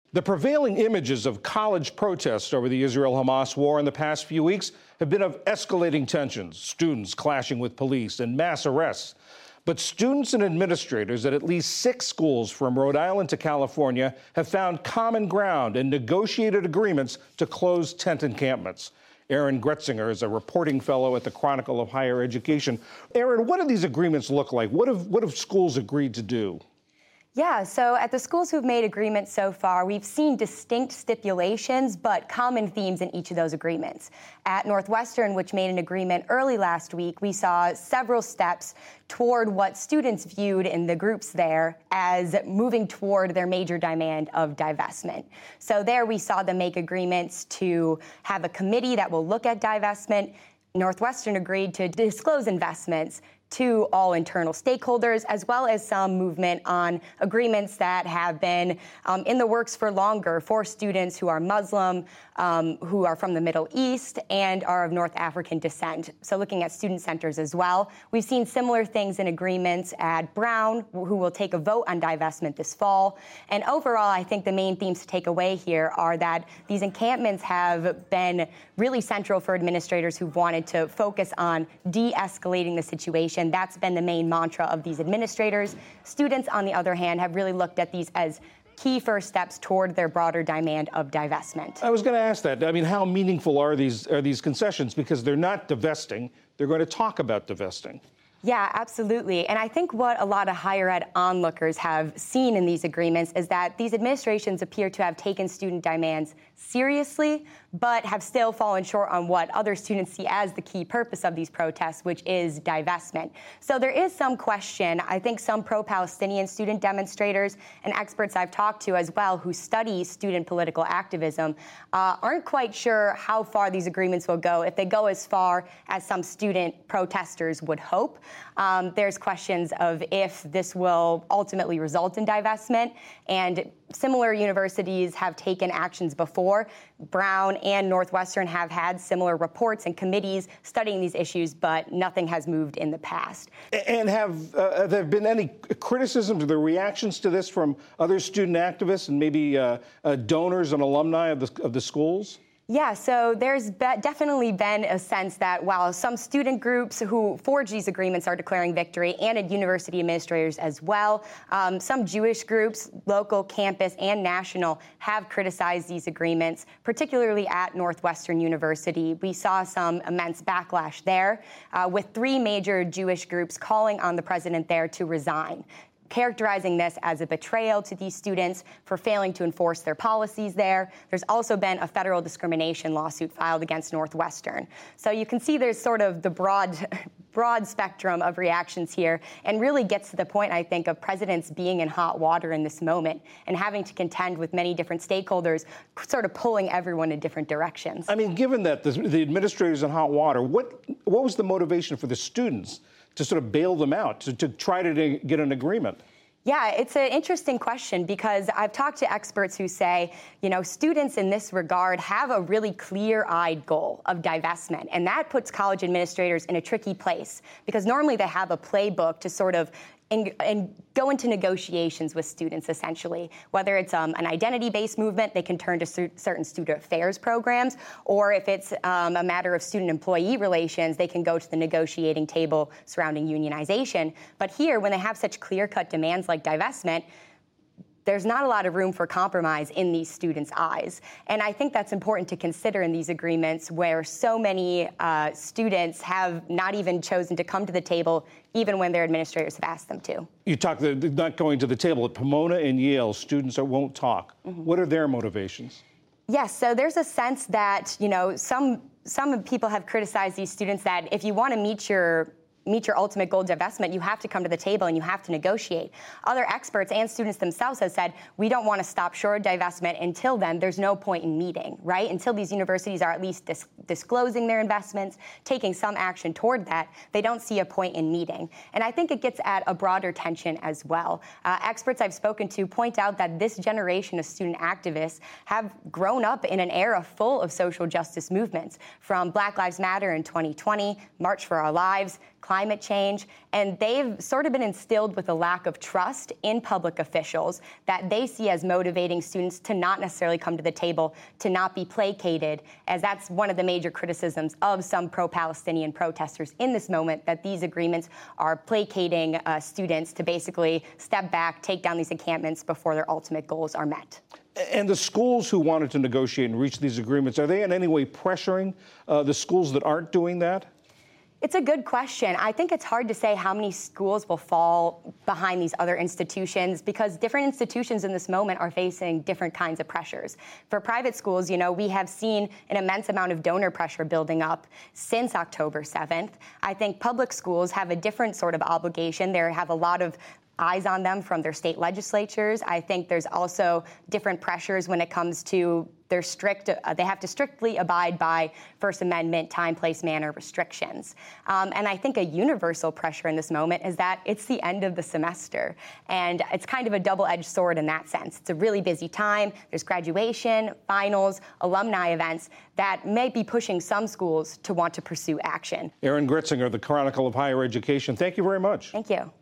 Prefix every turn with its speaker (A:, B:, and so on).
A: The prevailing images of college protests over the Israel-Hamas war in the past few weeks have been of escalating tensions, students clashing with police, and mass arrests. But students and administrators at least 6 schools from Rhode Island to California have found common ground and negotiated agreements to close tent encampments. Aaron Gretzinger is a reporting fellow at the Chronicle of Higher Education. Aaron, what do these agreements look like? What have schools agreed to do?
B: Yeah, so at the schools who've made agreements so far, we've seen distinct stipulations, but common themes in each of those agreements. At Northwestern, which made an agreement early last week, we saw several steps toward what students viewed in the groups there as moving toward their major demand of divestment. So there we saw them make agreements to have a committee that will look at divestment. Northwestern agreed to disclose investments to all internal stakeholders, as well as some movement on agreements that have been in the works for longer for students who are Muslim, who are from the Middle East, and are of North African descent. So looking at student centers as well. We've seen similar things in agreements at Brown, who will take a vote on divestment this fall. And overall, I think the main themes to take away here are that these encampments have been really central for administrators who've wanted to focus on de-escalating the situation. That's been the main mantra of these administrators. Students, on the other hand, have really looked at these as key first steps toward their broader demand of divestment.
A: I was going to ask that. I mean, how meaningful are these concessions? Because they're not divesting. They're going to talk about divesting.
B: Yeah, absolutely. And I think what a lot of higher ed onlookers have seen in these agreements is that these administrations appear to have taken student demands seriously, but have still fallen short on what other students see as the key purpose of these protests, which is divestment. So there is some question. I think some pro-Palestinian student demonstrators and experts I've talked to as well who study student political activism aren't quite sure how far these agreements will go, if they go as far as some student protesters would hope. There's questions of if this will ultimately result in divestment, and similar universities have taken actions before. Brown and Northwestern have had similar reports and committees studying these issues, but nothing has moved in the past.
A: And have there been any criticisms or the reactions to this from other student activists and maybe donors and alumni of the schools?
B: Yeah, so there's definitely been a sense that while some student groups who forge these agreements are declaring victory, and at university administrators as well, some Jewish groups, local, campus, and national, have criticized these agreements, particularly at Northwestern University. We saw some immense backlash there, with 3 major Jewish groups calling on the president there to resign, characterizing this as a betrayal to these students for failing to enforce their policies there. There's also been a federal discrimination lawsuit filed against Northwestern. So you can see there's sort of the broad spectrum of reactions here, and really gets to the point, I think, of presidents being in hot water in this moment and having to contend with many different stakeholders, sort of pulling everyone in different directions.
A: I mean, given that the administrators in hot water, what was the motivation for the students to sort of bail them out, to try to get an agreement?
B: Yeah, it's an interesting question because I've talked to experts who say, students in this regard have a really clear-eyed goal of divestment, and that puts college administrators in a tricky place because normally they have a playbook to sort of and go into negotiations with students, essentially. Whether it's an identity-based movement, they can turn to certain student affairs programs, or if it's a matter of student-employee relations, they can go to the negotiating table surrounding unionization. But here, when they have such clear-cut demands like divestment, there's not a lot of room for compromise in these students' eyes. And I think that's important to consider in these agreements where so many students have not even chosen to come to the table, even when their administrators have asked them to. You
A: talk not going to the table. At Pomona and Yale, students won't talk. Mm-hmm. What are their motivations?
B: Yes, so there's a sense that, some people have criticized these students that if you want to meet your ultimate goal of divestment, you have to come to the table and you have to negotiate. Other experts and students themselves have said, we don't want to stop short of divestment. Until then, there's no point in meeting, right? Until these universities are at least disclosing their investments, taking some action toward that, they don't see a point in meeting. And I think it gets at a broader tension as well. Experts I've spoken to point out that this generation of student activists have grown up in an era full of social justice movements, from Black Lives Matter in 2020, March for Our Lives, climate change, and they've sort of been instilled with a lack of trust in public officials that they see as motivating students to not necessarily come to the table, to not be placated, as that's one of the major criticisms of some pro-Palestinian protesters in this moment, that these agreements are placating students to basically step back, take down these encampments before their ultimate goals are met.
A: And the schools who wanted to negotiate and reach these agreements, are they in any way pressuring the schools that aren't doing that?
B: It's a good question. I think it's hard to say how many schools will fall behind these other institutions because different institutions in this moment are facing different kinds of pressures. For private schools, we have seen an immense amount of donor pressure building up since October 7th. I think public schools have a different sort of obligation. They have a lot of eyes on them from their state legislatures. I think there's also different pressures when it comes to they have to strictly abide by First Amendment time, place, manner restrictions. And I think a universal pressure in this moment is that it's the end of the semester. And it's kind of a double-edged sword in that sense. It's a really busy time. There's graduation, finals, alumni events that may be pushing some schools to want to pursue action.
A: Erin Gritzinger, the Chronicle of Higher Education, thank you very much.
B: Thank you.